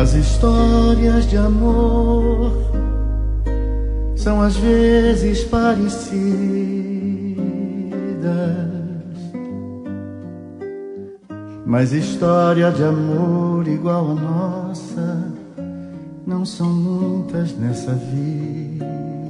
As histórias de amor são às vezes parecidas, mas história de amor igual a nossa não são muitas nessa vida.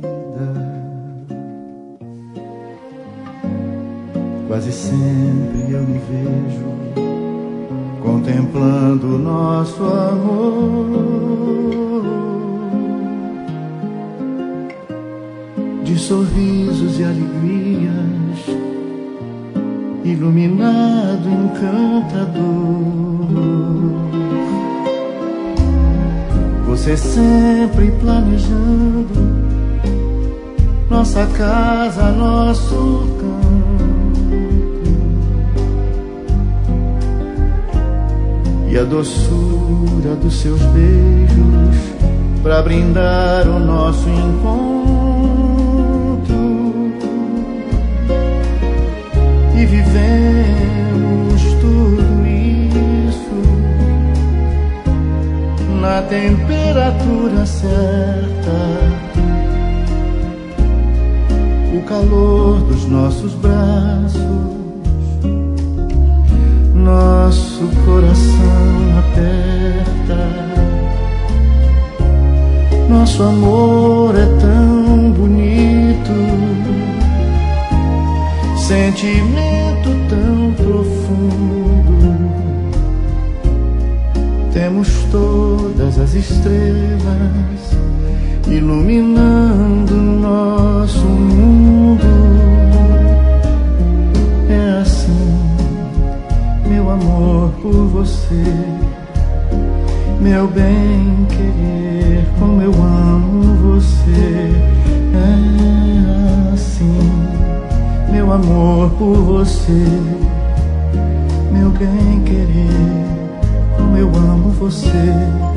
Quase sempre eu me vejo contemplando o nosso amor, de sorrisos e alegrias, iluminado, encantador. Você sempre planejando nossa casa, nosso canto, e a doçura dos seus beijos pra brindar o nosso encontro. E vivemos tudo isso na temperatura certa, o calor dos nossos braços, nosso coração aperta. Nosso amor é tão bonito, sentimento tão profundo. Temos todas as estrelas iluminando nosso mundo. É assim, meu amor por você, meu bem querer, como eu amo você. É assim, meu amor por você, meu bem querer, como eu amo você.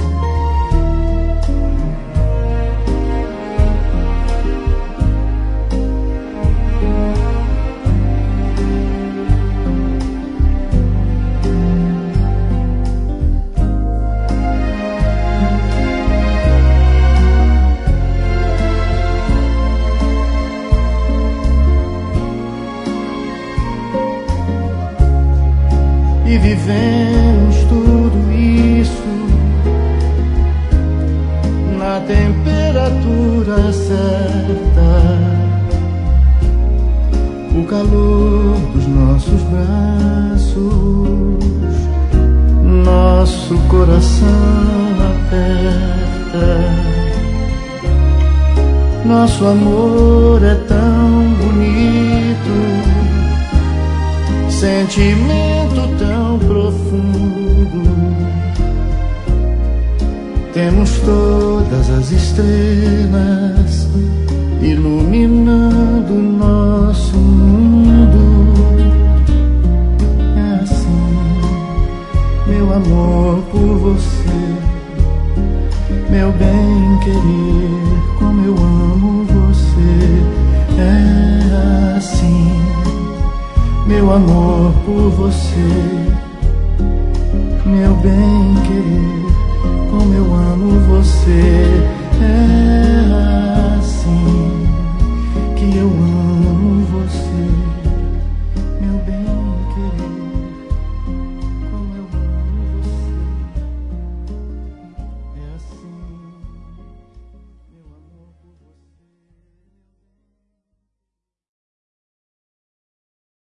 E vivemos tudo isso na temperatura certa, o calor dos nossos braços, nosso coração aperta. Nosso amor é tão bonito, sentimento tão profundo. Temos todas as estrelas iluminando o nosso mundo. É assim, meu amor por você, meu bem querer, como eu amo você. É assim, meu amor por você, meu bem querer, como eu amo você.